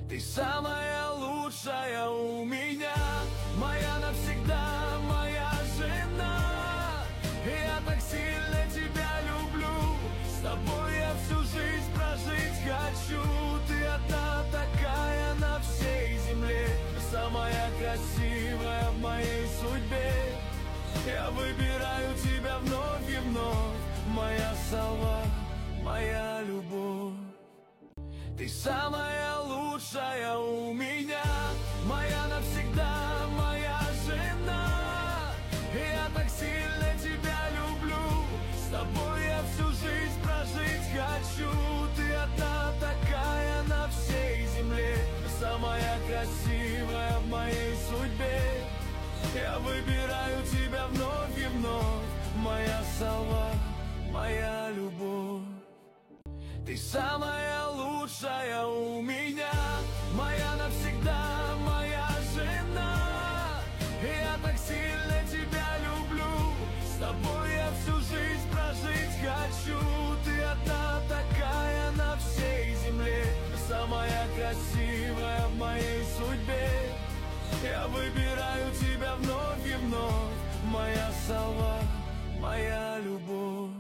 Ты самая лучшая у меня, моя навсегда, моя жена. Я так сильно тебя люблю, с тобой я всю жизнь прожить хочу. Ты одна такая на всей земле, самая красивая в моей судьбе. Я выбираю тебя вновь и вновь, моя сова, моя любовь. Ты самая лучшая у меня, моя навсегда, моя жена. Я так сильно тебя люблю, с тобой я всю жизнь прожить хочу. Ты одна такая на всей земле, самая красивая в моей судьбе. Я выбираю тебя вновь и вновь, моя сова, моя любовь. Ты самая лучшая у меня, моя навсегда, моя жена. Я так сильно тебя люблю, с тобой я всю жизнь прожить хочу. Ты одна такая на всей земле, самая красивая в моей судьбе. Я выбираю тебя вновь и вновь, моя сова, моя любовь.